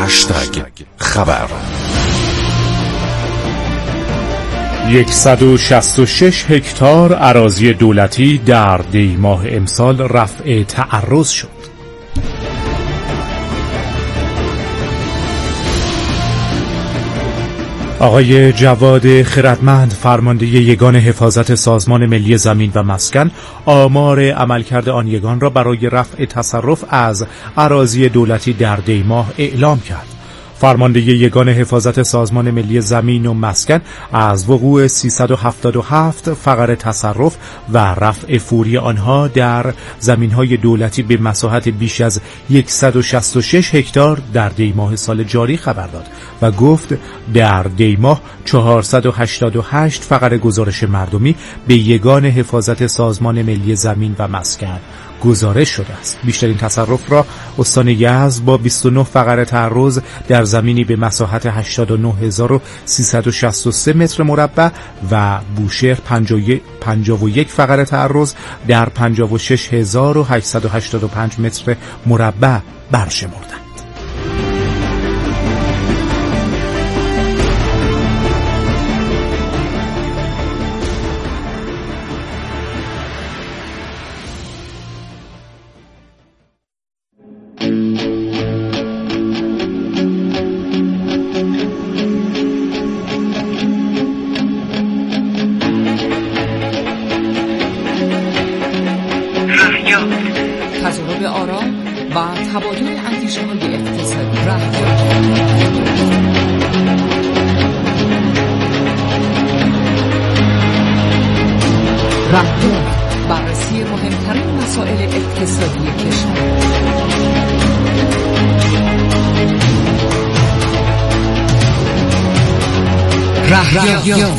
خبر. 166 هکتار اراضی دولتی در دی ماه امسال رفع تعرض شد. آقای جواد خردمند فرمانده یگان حفاظت سازمان ملی زمین و مسکن آمار عملکرد آن یگان را برای رفع تصرف از اراضی دولتی در دی ماه اعلام کرد. فرمانده یگان حفاظت سازمان ملی زمین و مسکن از وقوع 377 فقر تصرف و رفع فوری آنها در زمین‌های دولتی به مساحت بیش از 166 هکتار در دی ماه سال جاری خبر داد و گفت در دی ماه 488 فقر گزارش مردمی به یگان حفاظت سازمان ملی زمین و مسکن گزارش شده است. بیشترین تصرف را استان یزد با 29 فقر تعرض در زمینی به مساحت 89363 متر مربع و بوشهر 51 فقر تعرض در 56885 متر مربع برشمردند. تجارب آرام و تبادل اندیشه‌های اقتصادی رهبر بررسی مهمترین مسائل اقتصادی کشور. رهبر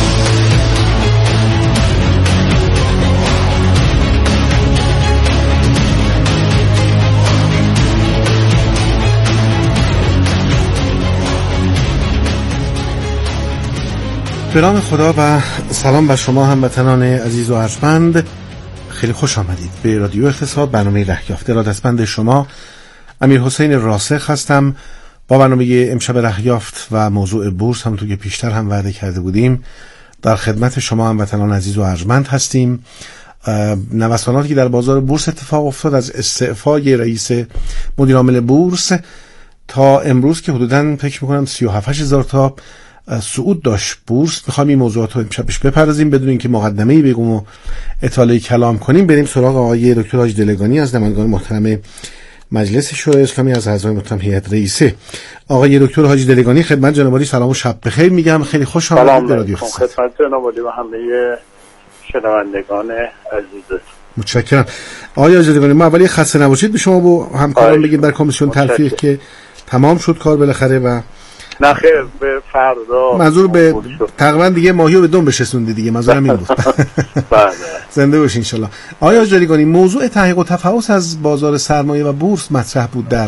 به نام خدا و سلام بر شما هموطنان عزیز و ارجمند. خیلی خوش آمدید به رادیو اقتصاد، برنامه رهیافت. ارادتمند شما امیر حسین راسخ هستم با برنامه امشب رهیافت و موضوع بورس. همونطور که پیشتر هم وعده کرده بودیم در خدمت شما هموطنان عزیز و ارجمند هستیم. نوساناتی که در بازار بورس اتفاق افتاد از استعفای رئیس مدیر عامل بورس تا امروز که حدوداً فکر می‌کنم 37000 تا صعود داشت بورس. میخوام این موضوعات رو امشبش بپردازیم بدون اینکه مقدمه‌ای بگم و اطاله کلام کنیم. بریم سراغ آقای دکتر حاجی دلگانی از نمایندگان محترم مجلس شورای اسلامی، از اعضای محترم هیئت رئیسه. آقای دکتر حاجی دلگانی، خدمت جناب عالی سلام و شب بخیر میگم. خیلی خوش آمدید به رادیو اقتصاد. خدمت جناب عالی و همه شنوندگان عزیز. متشکرم. آقای حاجی دلگانی، ما اولی خسته نباشید به شما و همکاران بگیم در کمیسیون تلفیق که تمام شد کار بالاخره و نه خیر به فردا منظور به تقریبا دیگه ماهیو به دم بشسوندی دیگه، منظورم این بود. بله زنده باشین ان شاء الله. آقای جلیگانی، موضوع تحقیق و تفحص از بازار سرمایه و بورس مطرح بود در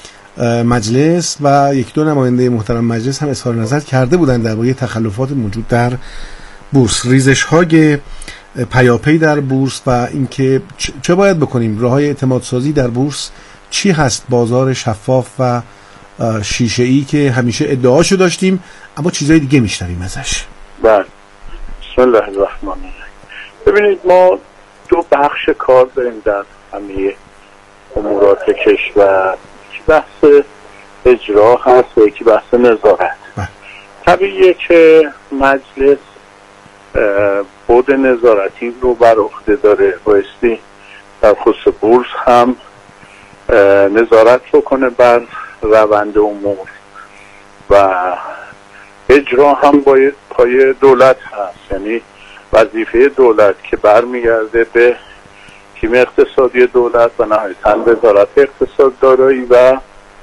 مجلس و یک دو نماینده محترم مجلس هم اظهار نظر کرده بودند درباره تخلفات موجود در بورس، ریزش‌های پیاپی در بورس و اینکه چه باید بکنیم، راه‌های اعتماد سازی در بورس چی هست، بازار شفاف و شیشه‌ای که همیشه ادعاشو داشتیم اما چیزای دیگه میشنویم ازش. بله. بسم الله الرحمن الرحیم. ببینید ما دو بخش کار داریم در همه امورات کشور. یکی بحث اجرا هست و یکی بحث نظارت. طبیعیه که مجلس بود نظارتی رو بر عهده داره، بایستی در خصوص بورس هم نظارت رو کنه بر روند امور و اجرا هم باید پای دولت هست، یعنی وظیفه دولت که برمیگرده به تیم اقتصادی دولت و نهایتاً وزارت اقتصاد دارایی و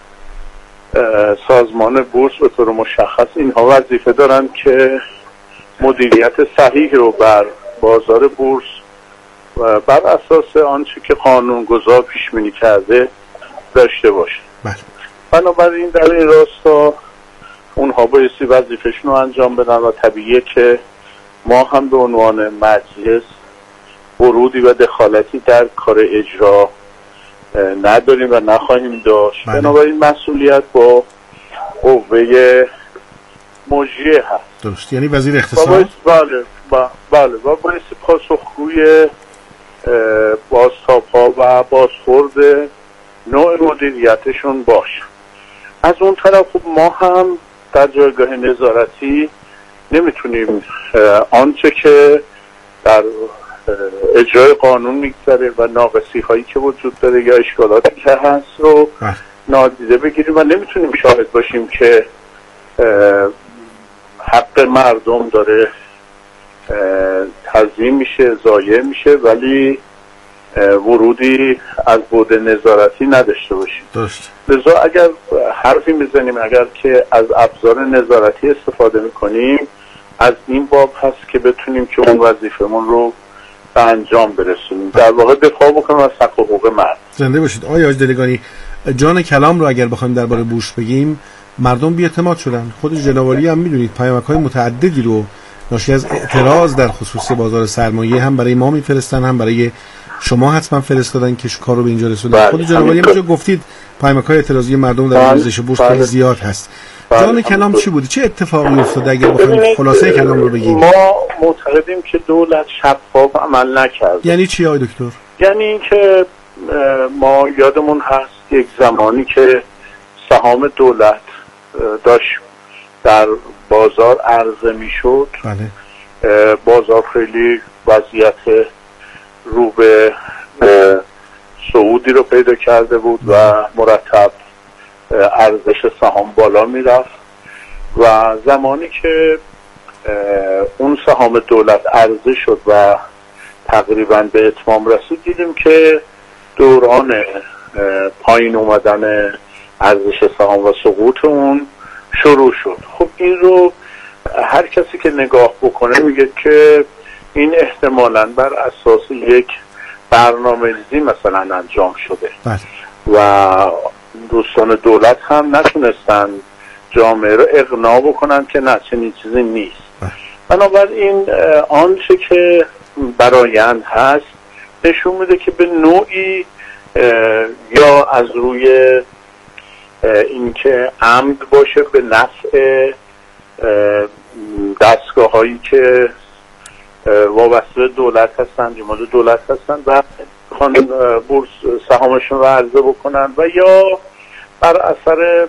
سازمان بورس به طور مشخص اینها وظیفه دارن که مدیریت صحیح رو بر بازار بورس و بر اساس آنچه که قانونگذار پیش بینی کرده داشته باشه. بنابراین در این راستا اونها بایستی وظیفه‌شون رو انجام بدن و طبیعیه که ما هم به عنوان مجلس ورودی و دخالتی در کار اجرا نداریم و نخواهیم داشت. بنابراین مسئولیت با قوه مجریه هست. درست، یعنی وزیر اقتصاد. بله و باید پاسخگوی بازتاب‌ها و بازخورد نوع مدیریتشون باشه. از اون طرف ما هم در جایگاه نظارتی نمیتونیم آنچه که در اجرای قانون میگذره و ناقصی هایی که وجود داره یا اشکالاتی که هست رو نادیده بگیریم و نمیتونیم شاهد باشیم که حق مردم داره تضمین میشه، ضایع میشه، ولی ورودی از بود نظارتی نداشته باشیم. درست. لذا اگر حرفی میزنیم، اگر که از ابزار نظارتی استفاده میکنیم، از این باب هست که بتونیم که اون وظیفمون رو به انجام برسونیم، در واقع دفاع بکنیم از حق و حقوق مرد. زنده باشید. آقای حاج دلگانی، جان کلام رو اگر بخوایم درباره بورس بگیم، مردم بی‌اعتماد شدن. خود جناب عالی هم میدونید پیامک‌های متعددی رو ناشی از اعتراض در خصوص بازار سرمایه هم برای ما میفرستن، هم برای شما حتما فرستادن که کار رو به اینجا رسوندن. خود جناب عالی هم گفتید پیامک‌های اعتراضی مردم در ارزش بورس خیلی زیاد هست. جان کلام چی بوده؟ چه اتفاقی افتاده اگر بخوایم خلاصه کلام رو بگیم؟ ما معتقدیم که دولت شفاف عمل نکرد. یعنی چی آقای دکتر؟ یعنی اینکه ما یادمون هست یک زمانی که سهام دولت داشت در بازار عرضه میشد. بله. بازار خیلی وضعیت رو به صعودی رو پیدا کرده بود و مرتب ارزش سهام بالا میرفت و زمانی که اون سهام دولت عرضه شد و تقریبا به اتمام رسید، دیدیم که دوران پایین اومدن ارزش سهام و سقوط اون شروع شد. خب این رو هر کسی که نگاه بکنه میگه که این احتمالاً بر اساس یک برنامه‌ریزی مثلا انجام شده. بله. و دوستان دولت هم نتونستن جامعه رو اقناع بکنن که نه، چنین چیزی نیست. بنابراین آنچه که برآیند هست نشون میده که به نوعی یا از روی اینکه عمد باشه به نفع دستگاه هایی که وابسته دولت هستن، جماعت دولت هستن و بورس سهامشون رو عرضه بکنن، و یا بر اثر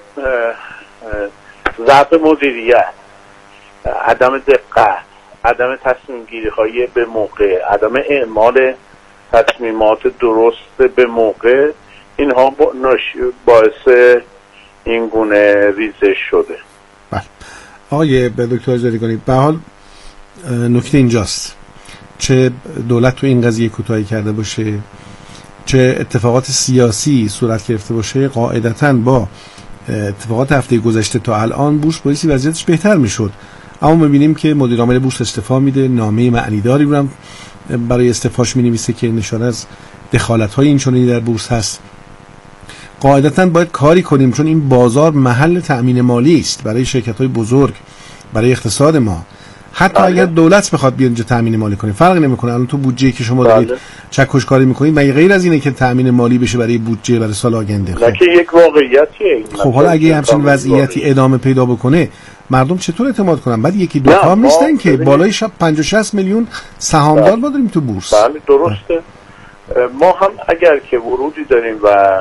ضعف مدیریت، عدم دقت، عدم تصمیم گیری های به موقع، عدم اعمال تصمیمات درست به موقع، اینها باعث این گونه ریزش شده. بله. آقای دکتر زریگانی، به حال نکته اینجاست، چه دولت تو این قضیه کوتاهی کرده باشه، چه اتفاقات سیاسی صورت گرفته باشه، قاعدتاً با اتفاقات هفته گذشته تا الان بورس بایستی وضعیتش بهتر میشد. اما میبینیم که مدیر عامل بورس استعفا میده، نامه معنیداری رو هم برای استعفاش مینویسه که نشانه از دخالت‌های این چنینی در بورس هست. قاعدتاً باید کاری کنیم، چون این بازار محل تأمین مالی است برای شرکت‌های بزرگ، برای اقتصاد ما. حتی اگر دولت بخواد بیاد اینجا تأمین مالی کنه فرق نمیکنه. الان تو بودجه‌ای که شما دارید چکش کاری میکنید مگه غیر از اینه که تأمین مالی بشه برای بودجه برای سال آینده؟ خب که یک واقعیتیه. خب حالا اگه همچین وضعیتی ادامه پیدا بکنه مردم چطور اعتماد کنن؟ بعد یکی دو تا نیستن که بالای 50-60 میلیون سهامدار ما داریم تو بورس. بله درسته. ما هم اگر که ورودی داریم و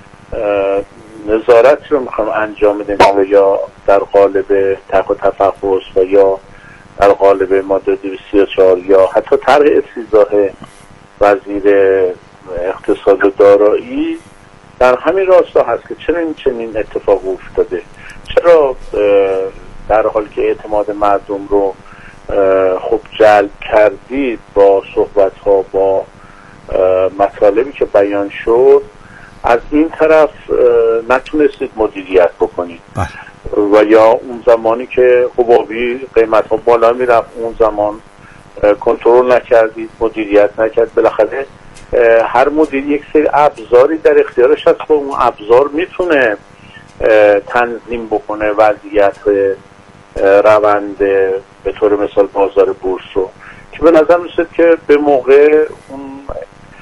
نظارت رو میخوام انجام بدیم یا در قالب تق و تفحص و یا در قالب ماده 234 یا حتی طرح افتضاح وزیر اقتصاد و دارایی، در همین راستا هست که چرا این چنین اتفاق افتاده، چرا در حالی که اعتماد مردم رو خب جلب کردید با صحبت ها، با مطالبی که بیان شد، از این طرف نتونستید مدیریت بکنید و یا اون زمانی که حبابی قیمت ها بالا میرفت اون زمان کنترل نکردید، مدیریت نکرد. بالاخره هر مدیر یک سری ابزاری در اختیارش هست که اون ابزار میتونه تنظیم بکنه وضعیت روند به طور مثال بازار بورس رو، که به نظر میسید که به موقع اون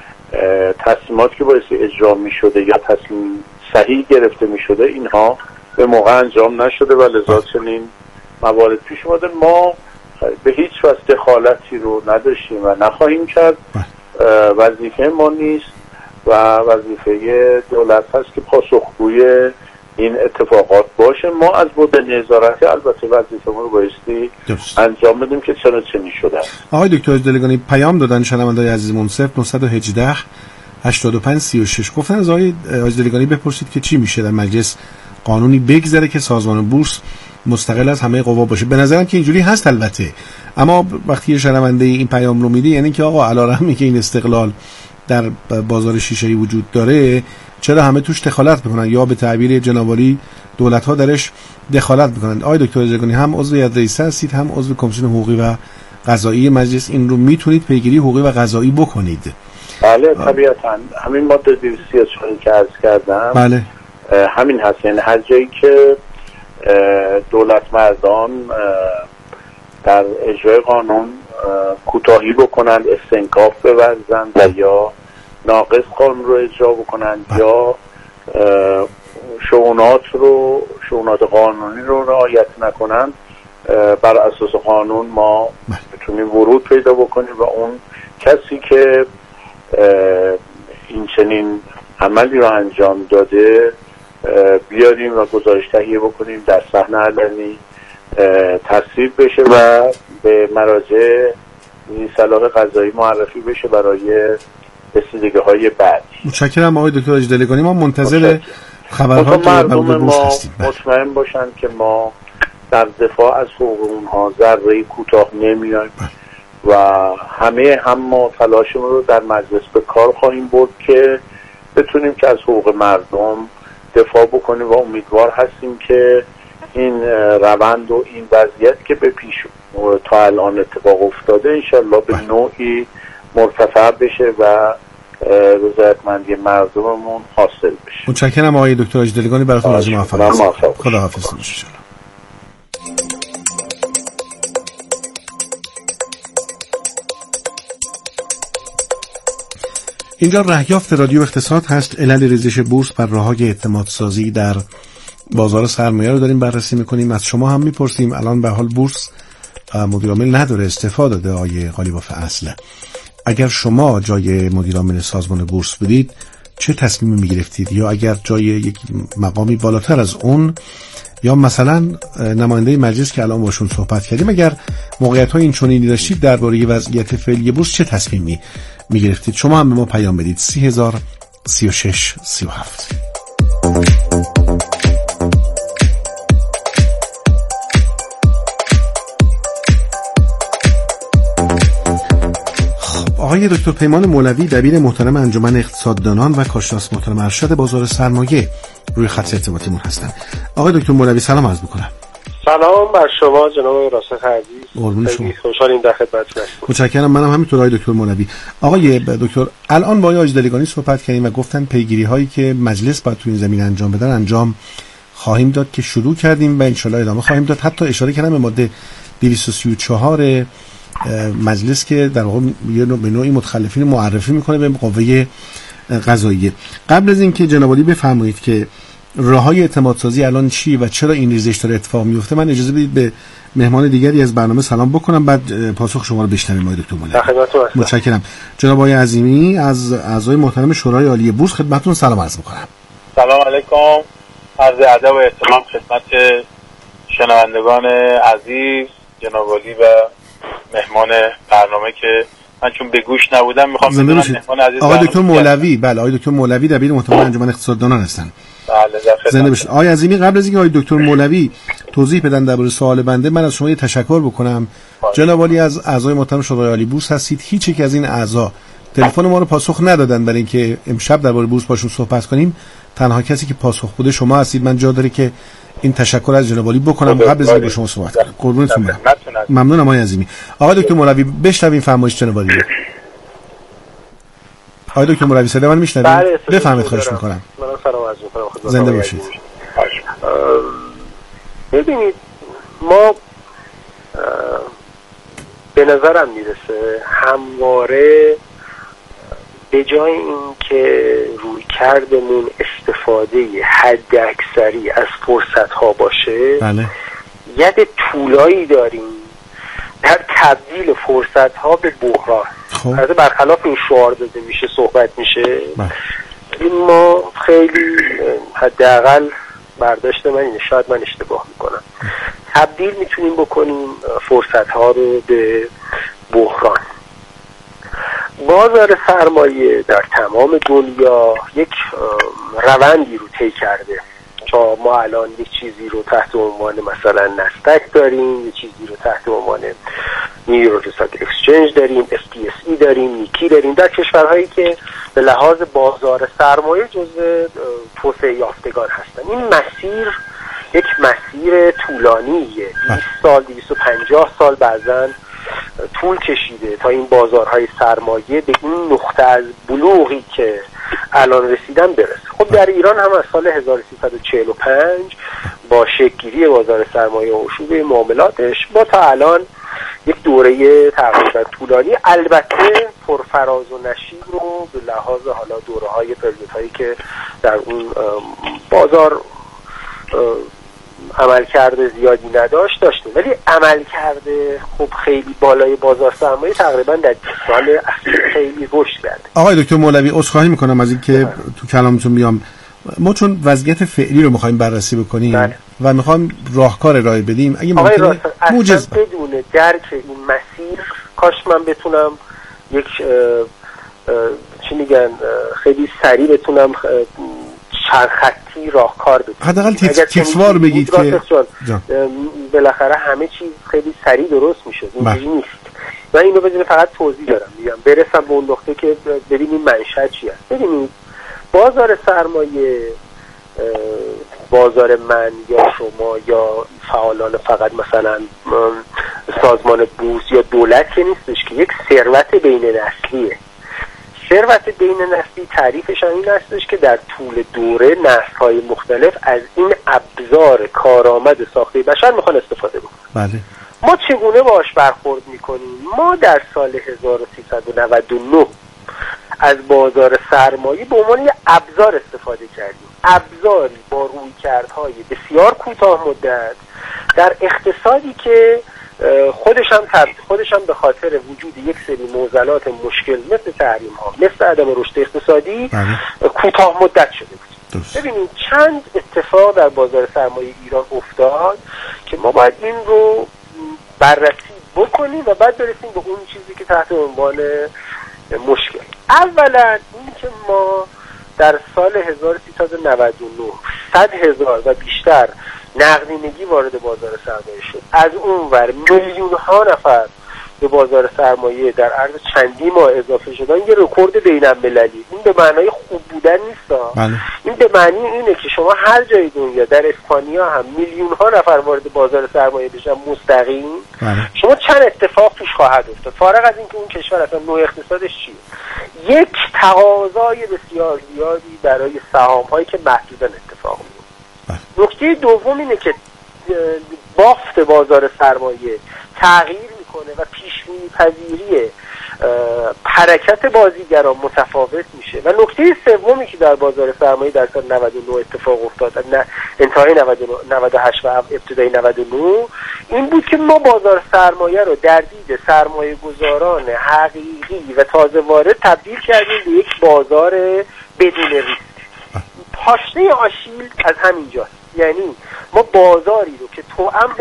تصمیمات که باعث اجرا میشده یا تصمیم صحیح گرفته میشده اینها به موقع انجام نشده و لذا چنین موارد پیش اومده. ما به هیچ وجه دخالتی رو نداشتیم و نخواهیم کرد. وظیفه ما نیست و وظیفه دولت هست که پاسخگوی این اتفاقات باشه. ما از بود نظارتی البته وظیفه ما رو بایستی انجام بدیم که چرا چنین شده. آقای دکتر اجدلگانی پیام دادن شنونده‌های عزیزمون 0918 85 36 گفتن از آقای اجدلگانی بپرسید که چی میشه در مجلس قانونی بگذره که سازمان بورس مستقل از همه قوا باشه. به نظرم که اینجوری هست البته، اما وقتی یه شنونده این پیام رو میده یعنی که آقا علیرغمی که این استقلال در بازار شیشه‌ای وجود داره چرا همه توش دخالت میکنن یا به تعبیر جنابعالی دولت‌ها درش دخالت میکنن. آقای دکتر اجدلگانی هم عضو هیئت رئیسه هستید هم عضو کمیسیون حقوقی و قضایی مجلس، این رو میتونید پیگیری حقوقی و قضایی بکنید. بله طبیعتاً همین ماده 234 که عرض کردم بله همین هست. یعنی هر جایی که دولت مردان در اجرای قانون کوتاهی بکنند، استنکاف بورزند و یا ناقص قانون رو اجرا بکنند یا شؤونات قانونی رو رعایت نکنند، بر اساس قانون ما بتونیم ورود پیدا بکنیم و اون کسی که این چنین عملی رو انجام داده بیاریم و گزارش تهیه بکنیم، در صحنه علنی تصویب بشه و به مراجع صلاح قضایی معرفی بشه برای رسیدگی‌های بعدی. متشکرم آقای دکتر اجدلگانی. ما منتظر خبرها مردم ما مطمئن باشن که ما در دفاع از حقوق اونها ذره کوتاه نمیایم و هم ما تلاشمون رو در مجلس به کار خواهیم برد که بتونیم که از حقوق مردم دفاع بکنیم و امیدوار هستیم که این روند و این وضعیت که به پیش تا الان اتفاق افتاده انشالله به نوعی مرتفع بشه و رضایتمندی مردممون حاصل بشه. متشکرم آقای دکتر اجدلگانی، براتون آرزوی موفقیت. خداحافظ. اینجا رهیافت رادیو اقتصاد هست. علل ریزش بورس بر راه‌های اعتمادسازی در بازار سرمایه رو داریم بررسی میکنیم. از شما هم میپرسیم الان به حال بورس مدیر عامل نداره، استعفا داده آقای قالیباف اصل. اگر شما جای مدیر عامل سازمان بورس بودید چه تصمیمی میگرفتید؟ یا اگر جای یک مقامی بالاتر از اون یا مثلا نماینده مجلس که الان باشون صحبت کردیم اگر موقعیت‌های این چنینی داشتید درباره وضعیت فعلی بورس چه تصمیمی میگرفتید؟ شما هم به ما پیام بدید 3036 37. آقای دکتر پیمان مولوی دبیر محترم انجمن اقتصاددانان و کارشناس محترم ارشد بازار سرمایه روی خط ارتباطیمون هستن. آقای دکتر مولوی سلام عرض می‌کنم. سلام بر شما جناب راسخ عزیز. خیلی خوشحالیم در خدمتتون هستم. متشکرم. منم همینطور آقای دکتر مولوی. آقای دکتر الان با آقای اجدلگانی صحبت کردیم و گفتن پیگیری‌هایی که مجلس باید تو این زمینه انجام بدن انجام خواهیم داد که شروع کردیم و ان شاءالله ادامه خواهیم داد. حتی اشاره کردم به ماده 234 مجلس که در واقع به نوعی متخلفین معرفی میکنه به قوه قضاییه. قبل از اینکه جناب عالی بفرمایید که راههای اعتمادسازی الان چی و چرا این ریزش داره اتفاق میفته، من اجازه بدید به مهمان دیگری از برنامه سلام بکنم، بعد پاسخ شما رو بشنویم. آقای دکتر مولوی متشکرم. جناب آقای عظیمی از اعضای محترم شورای عالی بورس خدمتتون سلام عرض میکنم. سلام علیکم، عرض ادب و احترام خدمت شنوندگان عزیز، جناب عالی و مهمان برنامه که من چون به گوش نبودم میخوام زنده باشید. آقای دکتر مولوی، بله آقای دکتر مولوی دبیر محترم انجمن اقتصاددانان هستن. بله زنده باشید. آقای عظیمی قبل از اینکه آقای دکتر مولوی توضیح بدن درباره سوال بنده من از شما یه تشکر بکنم. جناب عالی از اعضای محترم شورای عالی بورس هستید. هیچ یک از این اعضا تلفن ما رو پاسخ ندادن برای اینکه امشب درباره بورس باشون صحبت کنیم. تنها کسی که پاسخ بده شما هستید. من جا داره که این تشکر از جناب عالی بکنم قبل از اینکه با شما صحبت کنم. قربونتون برم. ممنونم آقای عظیمی. آقای دکتر مولوی بشنویم فرمایش جناب عالی. آقای دکتر مولوی صدا من میشنوید؟ بفرمایید خواهش میکنم. من سلام عرض میکنم خدمت زنده باشید. ببینید ما به نظرم میرسه همواره به جای این که روی کردمون استفاده حد اکثری از فرصت ها باشه، بله. ید طولایی داریم در تبدیل فرصت ها به بحران. از برخلاف این شعار داده میشه صحبت میشه، این ما خیلی حداقل برداشت من اینه، شاید من اشتباه میکنم، تبدیل میتونیم بکنیم فرصت ها رو به بحران. بازار سرمایه در تمام دنیا یک روندی رو طی کرده. ما الان یک چیزی رو تحت عنوان مثلا نستک داریم، یک چیزی رو تحت عنوان نیویورک استاک اکسچنج داریم، FTSE داریم، نیکی داریم، در کشورهایی که به لحاظ بازار سرمایه جزو توسعه یافتگان هستن. این مسیر یک مسیر طولانیه، 200 سال 250 سال بعضاً طول کشیده تا این بازارهای سرمایه به این نقطه از بلوغی که الان رسیدن برسه. خب در ایران هم از سال 1345 با شکل‌گیری بازار سرمایه و شیوه معاملاتش با تا الان یک دوره تقریبا طولانی، البته پرفراز و نشیب رو به لحاظ حالا دوره‌های پریودهایی که در اون بازار عملکرد زیادی نداشت داشتیم، ولی عملکرد خب خیلی بالای بازار سرمایه تقریبا در 20 سال اخیر خیلی رشد کرده. آقای دکتر مولوی عذرخواهی میکنم از اینکه تو کلامتون میام، ما چون وضعیت فعلی رو میخوایم بررسی بکنیم و میخوایم راهکار ارائه بدیم، اگه ممکنه موجز بدون درک این مسیر کاش من بتونم یک چی میگن خیلی سریع بتونم چند خطی راهکار بدیم، حداقل تکسوار بگید که بالاخره همه چیز خیلی سریع درست میشه. اینجوری نیست. من اینو بدون فقط توضیح دارم میگم برسم به اون نقطه که ببینیم منشأ چی است. ببینید بازار سرمایه، بازار من یا شما یا فعالان فقط مثلا سازمان بورس یا دولت که نیستش، که یک ثروت بین نسلیه. ثروت بین نسلی تعریفش این هستش که در طول دوره نسل‌های مختلف از این ابزار کارآمد ساخته بشر میخوان استفاده بکنن. بله. ما چگونه باهاش برخورد میکنیم؟ ما در سال 1399 از بازار سرمایه به عنوان یک ابزار استفاده کردیم، ابزاری با رویکردهای بسیار کوتاه مدت در اقتصادی که خودش هم به خاطر وجود یک سری معضلات مشکل مثل تحریم ها، مثل عدم رشد اقتصادی کوتاه مدت شده بود. ببینید چند اتفاق در بازار سرمایه ایران افتاد که ما باید این رو بررسی بکنیم و بعد برسیم به اون چیزی که تحت عنوان مشکل. اولا این که ما در سال 1399 100,000 و بیشتر نقدینگی وارد بازار سرمایه شد، از اون ور میلیون ها نفر به بازار سرمایه در عرض چندی ماه اضافه شدن، یه رکورد بین المللی. این به معنای خوب بودن نیست، این به معنی اینه که شما هر جای دنیا، در اسپانیا هم میلیون ها نفر وارد بازار سرمایه بشن مستقیم، شما چند اتفاق توش خواهد افتاد، فارغ از اینکه اون کشور اصلا نوع اقتصادش چیه. یک تقاضای بسیار زیادی برای سهام هایی که محدوداً اتفاق میفته. نکته دوم اینه که بافت بازار سرمایه تغییر میکنه و پیش‌بینی پذیری حرکت بازیگران متفاوت میشه. و نکته سومی که در بازار سرمایه در سال 99 اتفاق افتاد، انتهای 98 و ابتدای 99، این بود که ما بازار سرمایه رو در دید سرمایه گذاران حقیقی و تازه وارد تبدیل کردیم به یک بازار بدون ریسک. پاشنه آشیل از همینجاست. یعنی ما بازاری رو که توأم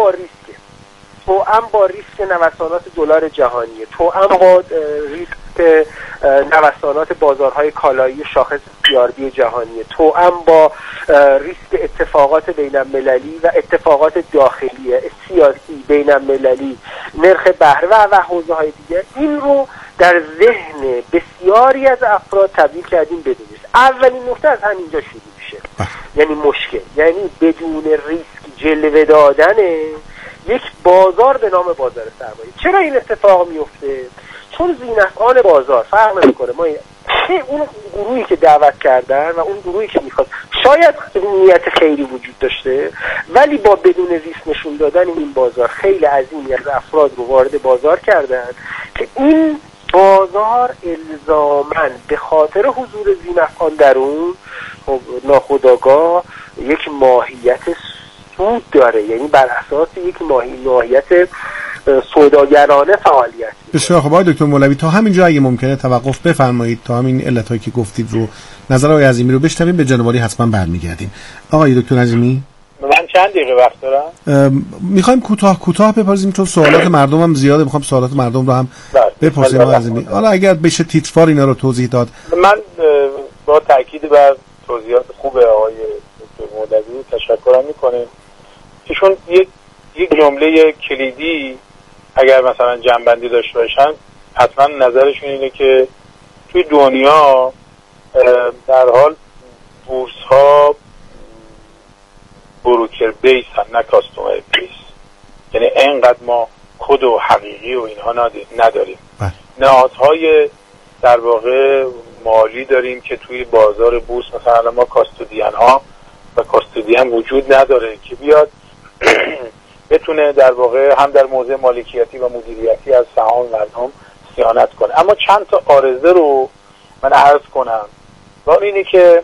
با ریسک نوسانات دلار جهانی، توأم با ریسک نوسانات بازارهای کالایی و شاخص CRB جهانی، توأم با ریسک اتفاقات بین المللی و اتفاقات داخلی سیاسی بین المللی، نرخ بهره و حوزه های دیگه، این رو در ذهن بسیاری از افراد تبدیل کردیم بدون ریسک. اولین نکته از همینجا شروع میشه، یعنی مشکل، یعنی بدون ریسک جلوه دادن یک بازار به نام بازار سرمایه. چرا این اتفاق میفته؟ چون ذینفعان بازار فرق نمیکنه، ما اون گروهی که دعوت کردن و اون گروهی که میخواد شاید نیت خیری وجود داشته، ولی با بدون ریسک نشون دادن این بازار خیلی عظیمی از افراد رو وارد بازار کردن که این بازار الزاماً به خاطر حضور ذی‌نفعان در اون ناخودآگاه یک ماهیت سود داره، یعنی بر اساس یک ماهیت سوداگرانه فعالیت. بسیار خوب. آقای دکتر مولوی تا همینجا اگه ممکنه توقف بفرمایید تا همین علتایی که گفتید رو، نظر آقای عظیمی رو بشنویم، به جناب عالی حتما برمیگردیم. آقای دکتر عظیمی من چند دقیقه وقت دارم؟ میخوایم کوتاه بپرسیم چون سوالات مردم هم زیاده، میخوام سوالات مردم رو هم بپرسیم. آقای عظیمی حالا اگر بشه تیتروار اینا رو توضیح داد. من با تاکید بر توضیحات خوب آقای دکتر مولوی تشکر میکنیم. ایشون یک جمله کلیدی اگر مثلا جنبندی داشته باشن حتما نظرشون اینه که توی دنیا در حال بورس ها بروکر بیس هم نه کاستومر بیس، یعنی اینقدر ما کد و حقیقی و اینها نداریم. نهادهای در واقع مالی داریم که توی بازار بورس مثلا ما کاستودین ها و کاستودین وجود نداره که بیاد بتونه در واقع هم در موضع مالکیتی و مدیریتی از سهام مردم صیانت کنه. اما چند تا عارضه رو من عرض کنم و اینه که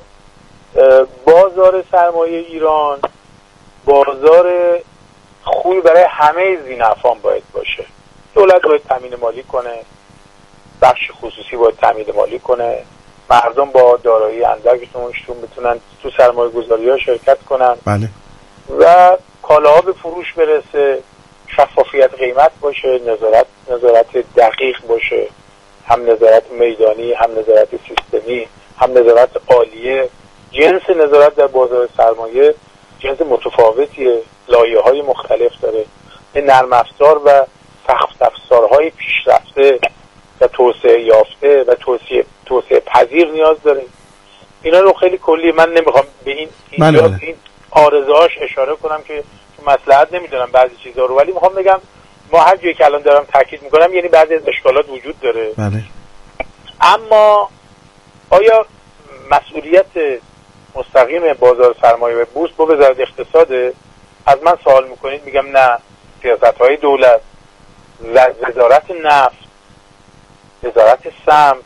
بازار سرمایه ایران بازار خوبی برای همه ذی‌نفعان باید باشه. دولت باید تامین مالی کنه، بخش خصوصی باید تامین مالی کنه، مردم با دارایی اندکشون بتونن تو سرمایه گذاری ها شرکت کنن. بله. و کالاها به فروش برسه، شفافیت قیمت باشه، نظارت دقیق باشه، هم نظارت میدانی، هم نظارت سیستمی، هم نظارت عالیه. جنس نظارت در بازار سرمایه جنس متفاوتیه، لایه‌های مختلف داره. این نرم افزار و سخت افزارهای پیشرفته و توسعه یافته و توسعه پذیر نیاز داره. اینا رو خیلی کلی من نمیخوام به این عارضه‌هاش اشاره کنم که مصلحت نمیدونم بعضی چیزا رو، ولی میخوام بگم ما هر جایی که الان دارم تاکید میکنم یعنی بعضی از اشکالات وجود داره. بله. اما آیا مسئولیت مستقیم بازار سرمایه و بورس با وزارت اقتصاده؟ از من سوال میکنید، میگم نه. سیاست‌های دولت، وزارت نفت، وزارت سمت،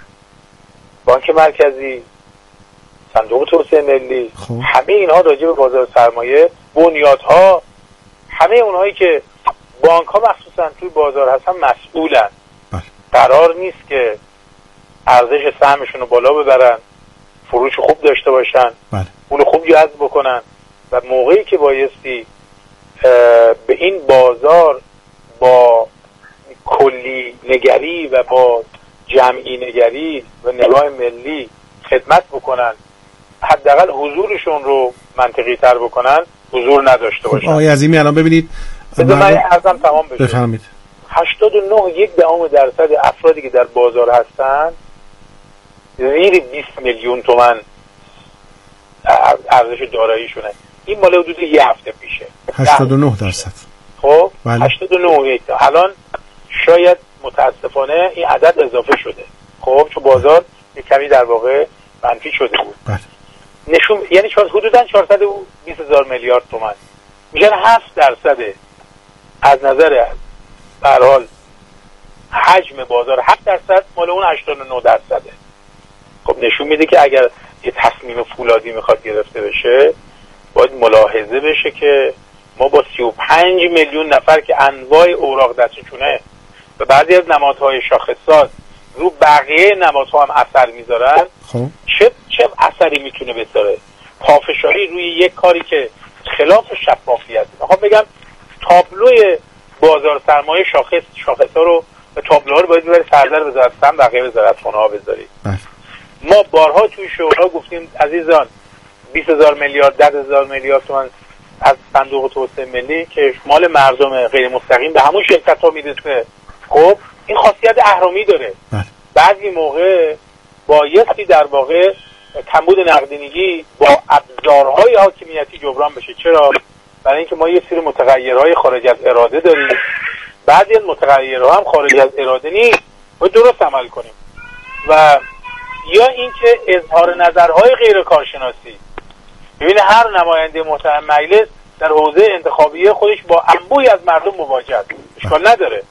بانک مرکزی، صندوق توسعه ملی، همه اینها راجع به بازار سرمایه، بنیادها، همه اونهایی که بانک ها مخصوصا توی بازار هستن مسئولن. قرار نیست که ارزش سهمشون رو بالا ببرن، فروش خوب داشته باشن، پول خوب جذب بکنن و موقعی که بایستی به این بازار با کلی نگری و با جمعی نگری و نگاه ملی خدمت بکنن، حداقل حضورشون رو منطقی تر بکنن، حضور نداشته باشن. آقای عظیمی الان ببینید من ارزم تمام بشه. بفرمایید. 89.1% افرادی که در بازار هستن زیر 20 میلیون تومان ارزش داراییشونه. این مال حدود یه هفته پیشه. 89%. خب بله. 89. الان شاید متاسفانه این عدد اضافه شده. خب چون بازار یک کمی در واقع منفی شده بود. بله. نشون یعنی حدوداً 420,000 میلیارد تومان. میشن 7% از نظر به هر حال حجم بازار 7% مال اون 89%. خب نشون میده که اگر یه تصمیم فولادی میخواد گرفته بشه باید ملاحظه بشه که ما با 35 میلیون نفر که انواع اوراق دستشونه و بعضی از نمادهای شاخص‌ساز رو بقیه نمادها هم اثر میذارن، خب چه اثری میتونه بذاره؟ پافشاری روی یک کاری که خلاف شفافیت. میخوام بگم تابلوی بازار سرمایه شاخص‌ها رو و تابلوها رو باید ببری سردر وزارت سمت بقیه وزارتخونه‌ها بذارید. ما بارها توی شورا گفتیم عزیزان 20,000 میلیارد 10,000 میلیارد تومان از صندوق توسعه ملی که مال مردم غیر مستقیم به همون شرکت‌ها میرسه. خب این خاصیت اهرامی داره. بعضی موقع بایستی در واقع کمبود نقدینگی با ابزارهای حاکمیتی جبران بشه. چرا؟ برای اینکه ما یه سری متغیرهای خارج از اراده داریم. بعضی از متغیرها هم خارج از اراده نیست، باید درست عمل کنیم. و یا اینکه اظهار نظرهای غیر کارشناسی. ببینه هر نماینده محترم مجلس در حوزه انتخابی خودش با انبوهی از مردم مواجه است، اشکال نداره،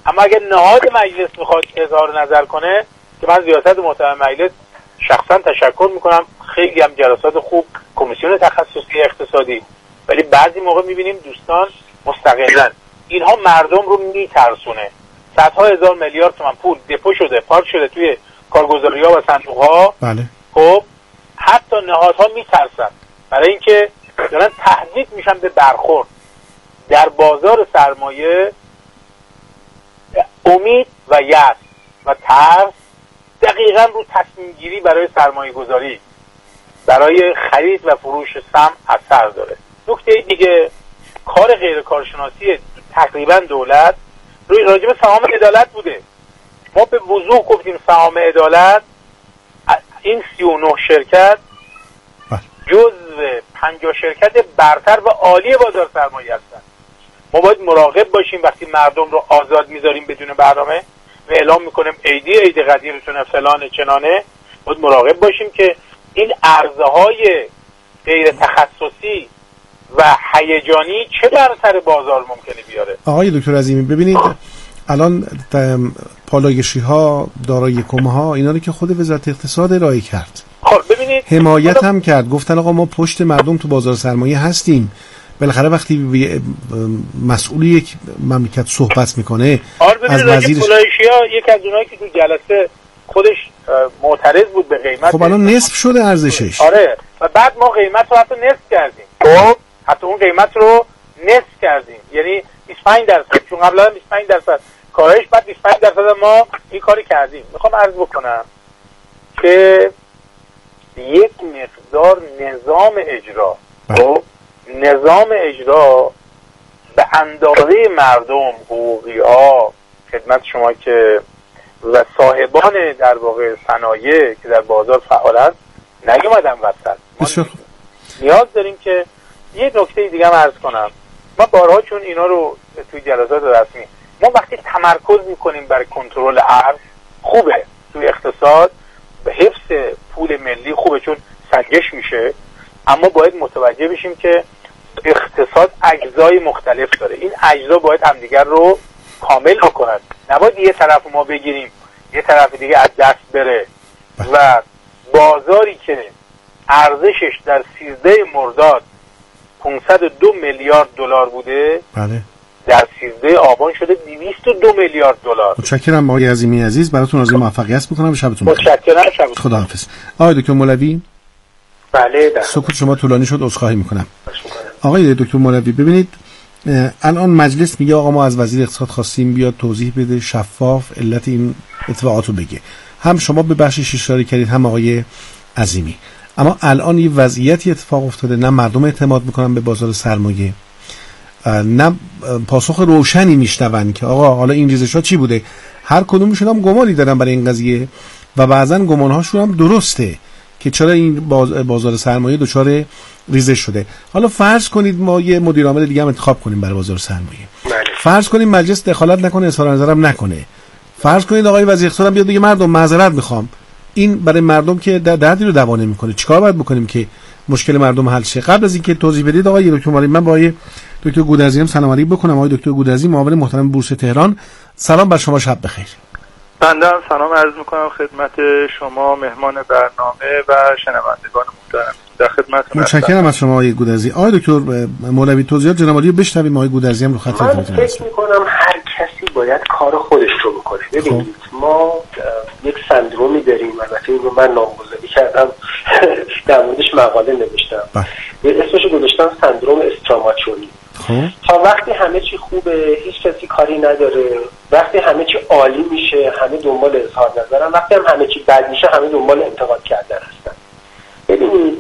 اما اگر نهاد مجلس میخواد اظهار نظر کنه که من ریاست محترم مجلس شخصا تشکر میکنم، خیلی هم جلسات خوب، کمیسیون تخصصی اقتصادی، ولی بعضی موقع میبینیم دوستان مستقلاً اینها مردم رو میترسونه. صدها هزار میلیارد تومان پول دپو شده، پارک شده توی کارگزاری‌ها و صندوق‌ها. بله. خب حتی نهادها میترسن برای اینکه دارن تهدید میشن به برخورد. در بازار سرمایه امید و یأس و ترس دقیقاً رو تصمیم گیری برای سرمایه گذاری، برای خرید و فروش سهم اثر داره. نکته دیگه، کار غیر کارشناسی تقریبا دولت روی راجب سهام عدالت بوده. ما به وضوح گفتیم سهام عدالت این 39 شرکت جزو 50 شرکت برتر و عالی بازار سرمایه هستن. ما باید مراقب باشیم وقتی مردم رو آزاد میذاریم بدون برنامه و اعلام میکنیم عید قدیرتونه فلان چنانه، باید مراقب باشیم که این ارزهای غیر تخصصی و هیجانی چه بر سر بازار ممکنه بیاره. آقای دکتر عظیمی ببینید الان پالایشی ها، دارایی کمه ها، اینا رو که خود وزارت اقتصاد ارائه کرد، خب ببینید حمایت هم کرد، گفتن آقا ما پشت مردم تو بازار سرمایه هستیم. بالاخره وقتی مسئول یک مملکت صحبت میکنه از وزیر پالایشی ها، یک از اونایی که تو جلسه خودش معترض بود به قیمت، خب الان نصف شده ارزشش. آره، و بعد ما قیمت رو حتی نصف کردیم. خب حتی اون قیمت رو نصف کردیم، یعنی 25%، چون قبلا 25% کاهش، بعد 25% ما این کاری کردیم. میخوام عرض بکنم که یک مقدار نظام اجرا به اندازه مردم، حقوقی ها، خدمت شما که و صاحبان در واقع صنایع که در بازار فعالند نیومدن وسط. نیاز داریم که یه نکته دیگه هم عرض کنم. ما بارها چون اینا رو توی جلسات رسمی، ما وقتی تمرکز میکنیم برای کنترل ارز خوبه، توی اقتصاد به حفظ پول ملی خوبه چون سنجش میشه، اما باید متوجه بشیم که اقتصاد اجزای مختلف داره. این اجزا باید همدیگر رو کامل بکنن، نباید یه طرف ما بگیریم یه طرف دیگه از دست بره. و بازاری که ارزشش در 13 مرداد 502 میلیارد دلار بوده، بله، در 13 آبان شده 202 میلیارد دلار. متشکرم آقای عظیمی عزیز، براتون آرزوی موفقیت میکنم و شبتون بخیر. متشکرم، شب خداحافظ. آقای دکتر مولوی. بله، سکوت شما طولانی شد، عذرخواهی میکنم. آقای دکتر مولوی ببینید الان مجلس میگه آقا ما از وزیر اقتصاد خواستیم بیاد توضیح بده، شفاف علت این اتفاقات رو بگه. هم شما به بخشش اشاره کردید، هم آقای عظیمی. اما الان یه وضعیتی اتفاق افتاده، نه مردم اعتماد میکنن به بازار سرمایه، نه پاسخ روشنی میشنون که آقا حالا این ریزش ها چی بوده. هر کدومشون هم گمانی دارن برای این قضیه و بعضا گمانهاشون هم درسته که چرا این بازار سرمایه دچار ریزش شده. حالا فرض کنید ما یه مدیر عامل دیگه هم انتخاب کنیم برای بازار سرمایه، فرض کنیم مجلس دخالت نکنه، اظهار نظرم نکنه، فرض کنید آقای وزیر اقتصاد هم بیاد بگه مردم معذرت میخوام. این برای مردم که دردی رو دوا نمیکنه. چیکار باید بکنیم که مشکل مردم حل شه؟ قبل از اینکه توضیح بدید آقای دکتر مولوی، من با آقای دکتر گودرزی هم سلام علیک بکنم. آقای دکتر گودرزی، معاون محترم بورس تهران، سلام بر شما، شب بخیر. بنده هم سلام عرض میکنم خدمت شما مهمان برنامه و شنوندگان محترم. در خدمتتون. متشکرم از شما آقای گودرزی. آقای دکتر مولوی توضیحات جناب عالی رو بشنویم. آقای گودرزی هم رو خط من فکر میکنم هر کسی باید کار خودش رو بکنه. ببینید ما یک سندرومی داریم، البته این رو من نامگذاری کردم در موردش مقاله نوشتم، اسمش گذاشتم سندروم استراماچونی. تا وقتی همه چی خوبه هیچ کسی کاری نداره، وقتی همه چی عالی میشه همه دنبال اظهار نظرن، وقتی هم همه چی بد میشه همه دنبال انتقاد کردن هستن. ببینید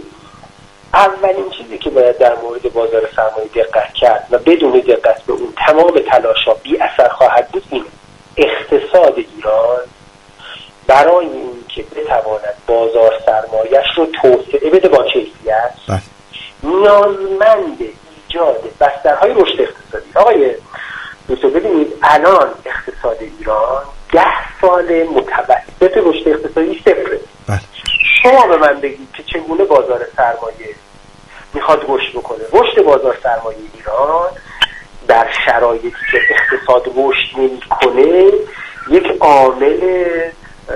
اولین چیزی که باید در مورد بازار سرمایه دقت کرد و بدون دقت به اون تمام تلاش‌ها بی اثر خواهد بود، این اقتصاد ایران برای اینکه بتواند بازار سرمایه‌اش رو توسعه بده با کیفیت نیازمند ایجاد بسترهای رشد اقتصادی. آقای دکتر ببینید الان اقتصاد ایران 10 سال متوسط رشد اقتصادی صفره. شما به من بگید که چگونه بازار سرمایه میخواد رشد بکنه. رشد بازار سرمایه ایران در شرایطی که اقتصاد رشد نمی‌کنه یک عامل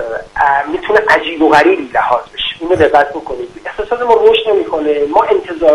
میتونه عجیب و غریبی لحاظ بشه. اینو دقت بکنید، اقتصاد ما رشد نمی‌کنه، ما انتظار